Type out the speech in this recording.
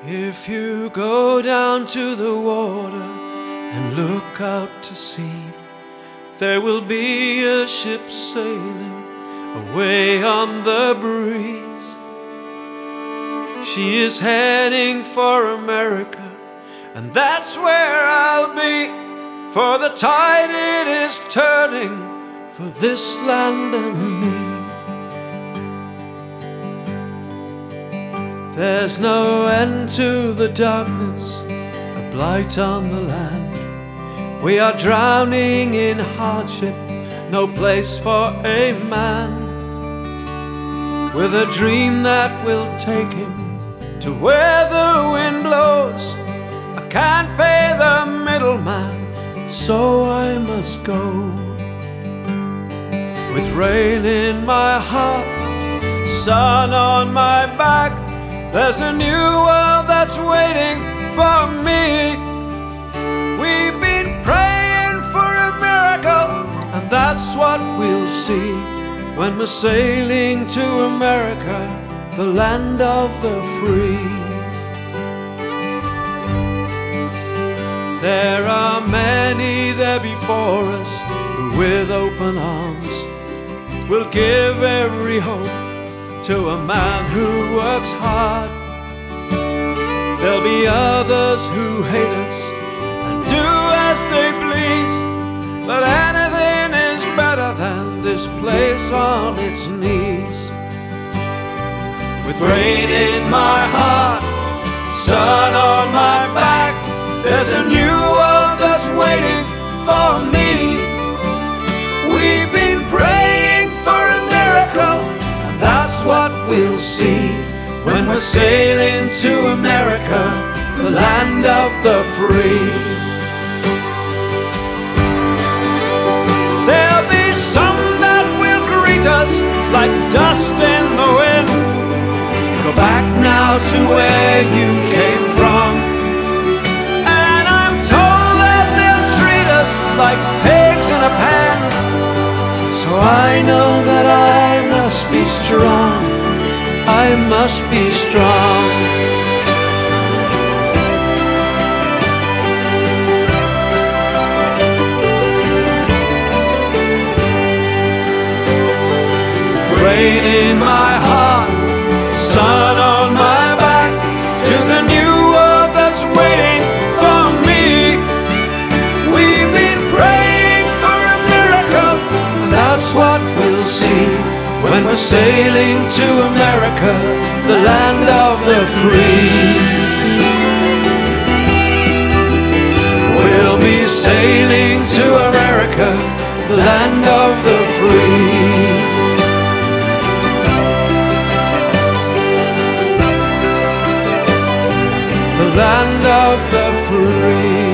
If you go down to the water and look out to sea, there will be a ship sailing away on the breeze. She is heading for America, and that's where I'll be, for the tide it is turning for this land and me. There's no end to the darkness, a blight on the land. We are drowning in hardship, no place for a man. With a dream that will take him to where the wind blows. I can't pay the middleman, so I must go. With rain in my heart, sun on my back, there's a new world that's waiting for me. We've been praying for a miracle, and that's what we'll see when we're sailing to America, the land of the free. There are many there before us who with open arms will give every hope to a man who works hard. There'll be others who hate us and do as they please, but anything is better than this place on its knees. With rain in my heart, sun on my back, there's a new world that's waiting for me. We've been praying for a miracle, and that's what we'll see when we're sailing to America, the land of the free. There'll be some that will greet us like dust in the wind. Go back now to where you came from, and I'm told that they'll treat us like pigs in a pen. So I know that I must be strong, I must be strong. Rain in my heart, sun on my back, to the new world that's waiting for me. We've been praying for a miracle, and that's what we'll see when we're sailing to America, the land of the free. We'll be sailing to America, the land of the free. The land of the free.